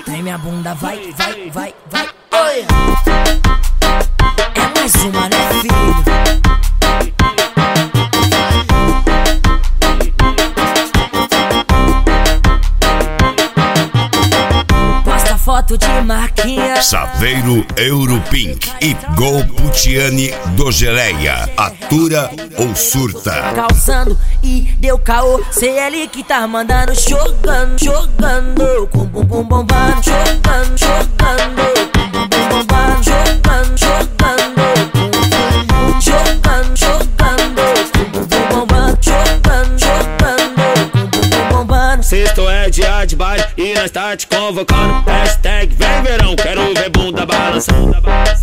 Tem minha bunda, vai, vai, vai, vai. Oi! É mais uma, né, filho? Posta foto de marquinha. Saveiro Europink e Gol Putiani do Geleia. Atura ou surta? Causando e deu caô. CL que tá mandando, jogando, jogando. Com bumbum bombando, jogando, jogando. Com bumbum bombando, jogando, jogando. Jogando, jogando. Com bumbum bombando, jogando, jogando. Com bumbum bombando. Sexto é dia de baile e nós tá te convocando. Hashtag vem verão, quero ver bunda balançando.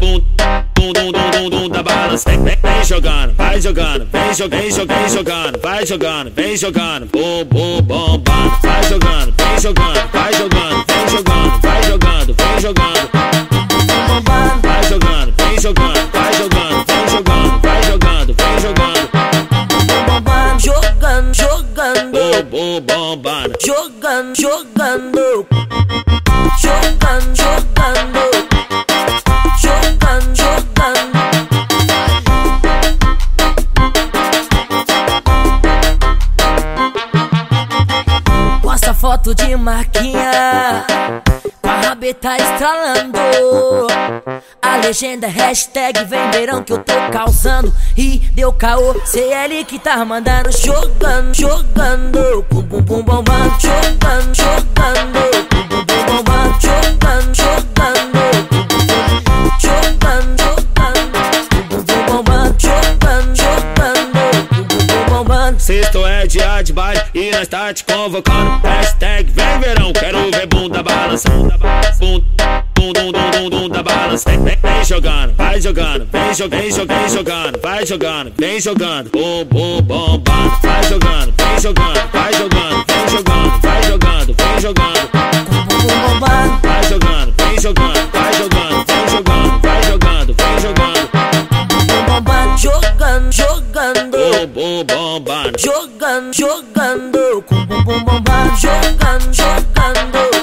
Bunda balançando. Vem jogando, vai jogando. Vem jogando, vem jogando, vai jogando. Vem jogando, bum bombando. Vai jogando, vem jogando, vai jogando. Vem jogando, vai jogando, vem jogando. Vai jogando, vem jogando, vai jogando. Vem jogando, vai jogando, vem jogando. Jogando, jogando. Bombando. Jogando, jogando. Jogando, jogando. Jogando, jogando. Posta foto de marquinha, com a rabeta estralando. A legenda é hashtag vem verão que eu tô causando. E deu caô, CL que tá mandando. Jogando, jogando. Pum pum pum bombando. Jogando, jogando. Pum pum pum bombando. Jogando, jogando. Jogando, jogando. Pum pum pum bombando. Jogando, jogando. Pum pum pum bombando. Sexto é dia de baile e nós tá te convocando. Hashtag vem verão, quero ver bunda balançando. Bunda balançando. Vem jogando, vai jogando. Vem jogando, vai jogando. Vem jogando, bombando. Vai jogando, vem jogando, vai jogando. Vem jogando, vai jogando, vem jogando. Vai jogando, vem jogando, vai jogando. Vem jogando, vai jogando, vem jogando. Jogando, jogando. Bombando. Jogando, jogando. Com bumbum bombando. Jogando, jogando.